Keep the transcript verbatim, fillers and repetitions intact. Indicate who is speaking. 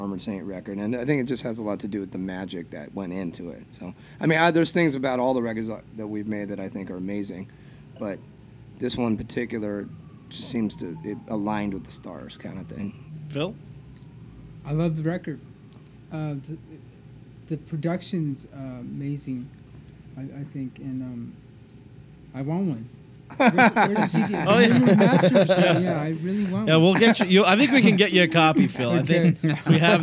Speaker 1: Armored Saint record, and I think it just has a lot to do with the magic that went into it. So, I mean, I, there's things about all the records that we've made that I think are amazing, but this one in particular just seems to it aligned with the stars, kind of thing.
Speaker 2: Phil,
Speaker 3: I love the record. Uh, the, the production's uh, amazing, I, I think, and um, I want one. Where's, where's the C D?
Speaker 2: Oh, yeah.
Speaker 3: Masters, yeah, I really want
Speaker 2: yeah,
Speaker 3: one.
Speaker 2: we'll get you, you. I think we can get you a copy, Phil. I think we have